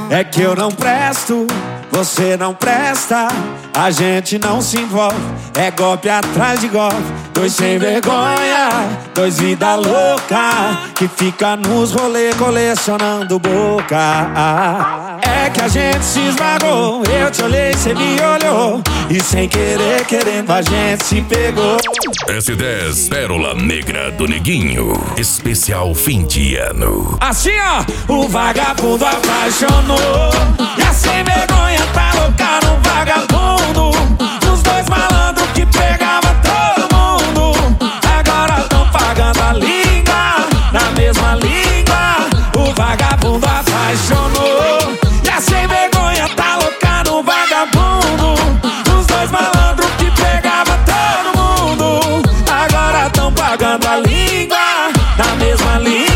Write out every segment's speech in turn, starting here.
É que eu não presto, você não presta, a gente não se envolve, é golpe atrás de golpe. Dois sem vergonha, dois vida louca, que fica nos rolê colecionando boca. É que a gente se esmagou, eu te olhei, cê me olhou, e sem querer, querendo a gente se pegou. S10 Pérola Negra do Neguinho, especial fim de ano. Assim ó, o vagabundo apaixonou, e a sem vergonha tá louca no vagabundo. Os dois malandros que pegava todo mundo, agora tão pagando a língua, na mesma língua. O vagabundo apaixonou, e a sem vergonha tá louca no vagabundo. Os dois malandros que pegava todo mundo, agora tão pagando a língua, na mesma língua.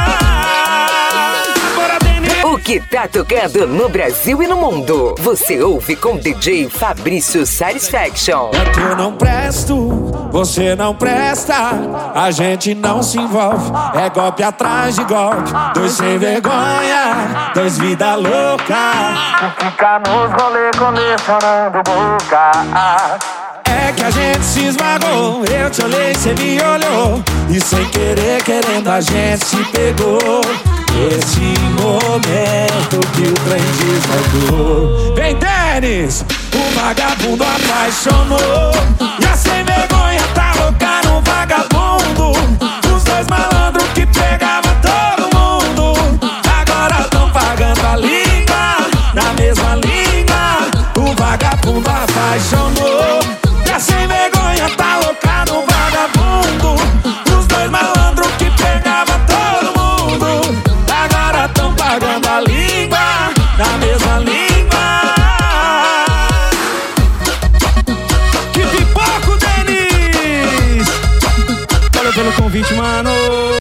O que tá tocando no Brasil e no mundo, você ouve com DJ Fabrício Satisfaction. É que eu não presto, você não presta, a gente não se envolve, é golpe atrás de golpe. Dois sem vergonha, dois vida louca, que fica nos rolê colecionando boca. É que a gente se esmagou, eu te olhei, cê me olhou, e sem querer, querendo a gente se pegou. Esse momento que o trem desmandou. Vem, Denis! O vagabundo apaixonou, e a sem vergonha tá louca no vagabundo. Os dois malandros que pegava todo mundo, agora tão pagando a língua, na mesma língua. O vagabundo apaixonou, e a sem vergonha tá louca no vagabundo. Os dois malandros que pegava todo mundo, agora tão pagando a língua, na mesma língua. Que pipoco, Denis! Valeu pelo convite, mano.